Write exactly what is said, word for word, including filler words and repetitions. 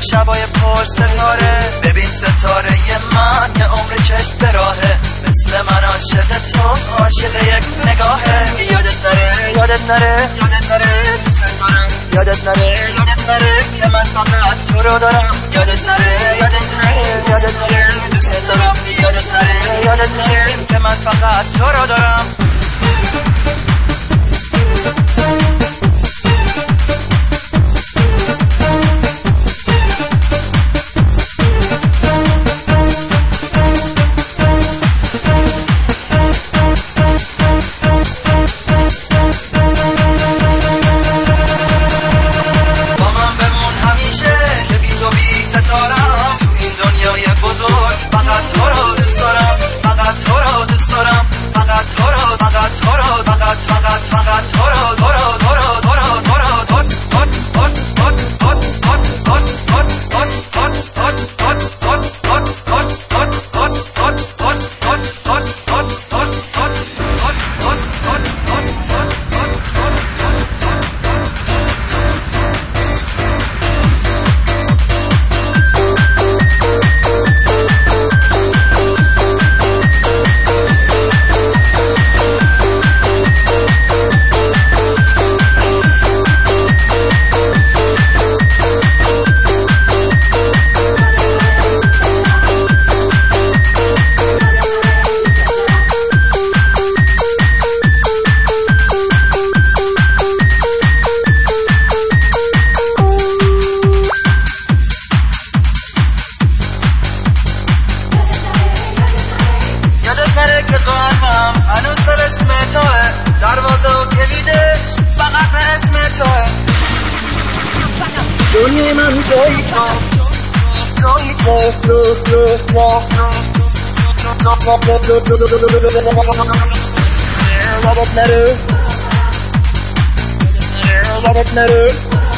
شبای پر ستاره. ببین ستاره من یه عمر چشم به راهه، مثل من عاشق تو عاشق یک نگاهه. یادت نره یادت نره یادت نره دوست دارم، یادت نره یادت نره که من فقط تو رو دارم. یادت نره یادت نره یادت نره دوست دارم، یادت نره یادت نره که من فقط تو رو دارم. هنوز دل اسم توه، دروازه و کلیدش فقط به اسم توه. دنیای من توی تو توی تو تو تو تو یادت نره یادت نره